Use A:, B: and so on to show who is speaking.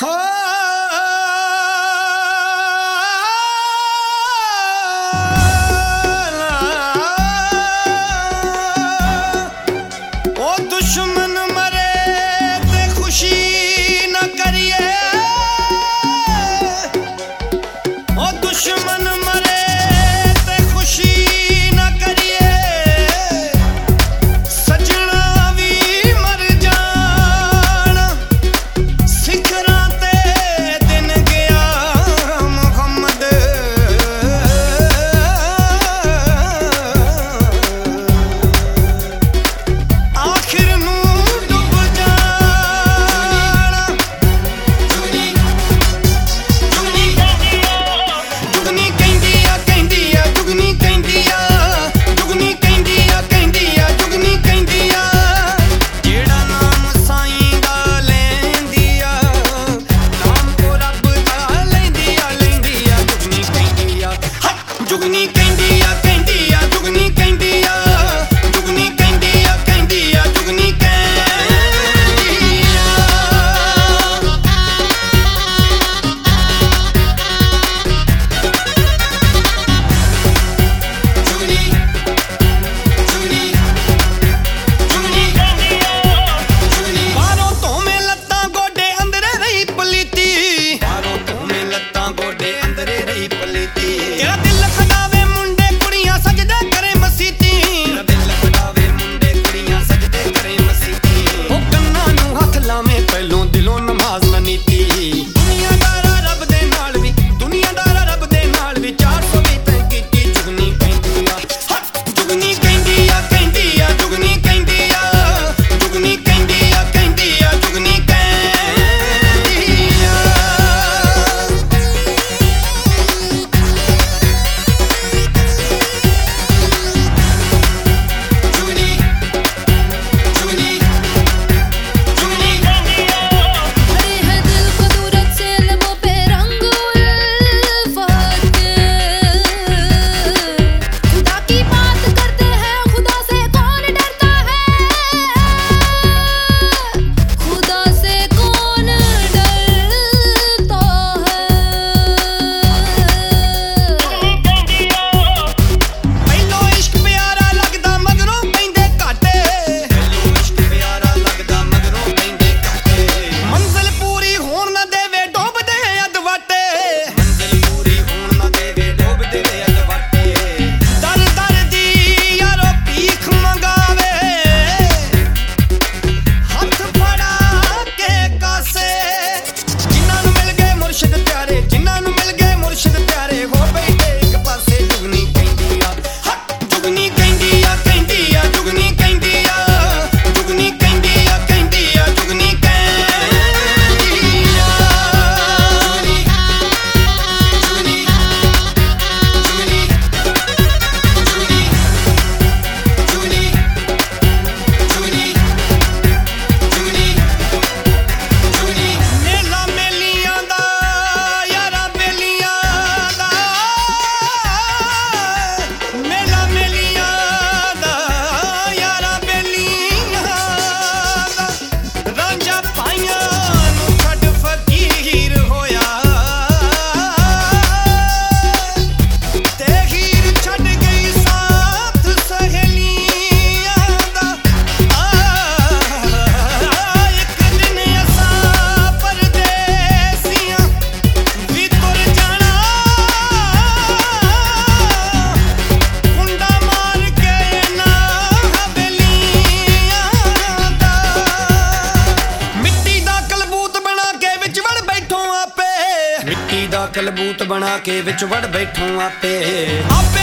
A: दुश्मन मरे ते खुशी न करिए, ओ दुश्मन मरे ते खुशी न करिए, सजना भी मर जान सिखरां ते दिन गया मुहम्मद। आखिर जुगनी कहंदी आ कहंदी आ जुगनी कहंदी आ जुगनी कहंदी आ कहंदी आ जुगनी कहंदी जुगनी जुगनी जुगनी जुगनी बारों तो में लत्तां गोडे अंदरे रही पलीती, बारों तो में लत्तां गोडे अंदरे रही पलीती। तेरा दिल खड़ावे मुंडे कुड़ियां सजदे करे मसीती, तेरा दिल खड़ावे मुंडे कुड़ियां सजदे करे मसीती। ओ कन्नां नूं हथ लावे पहलों दिलों नमाज ना नीती। दुनियादारा रब दे नाल भी, दुनियादारा रब दे नाल भी 400 भी तैं कीती। जुगनी कहंदी आ जुगनी कहंदी आ कहंदी आ जुगनी कहंदी आ जुगनी कहंदी आ कहंदी आ जुगनी कहंदी कलबूत बना के विच वड़ बैठूं आपे।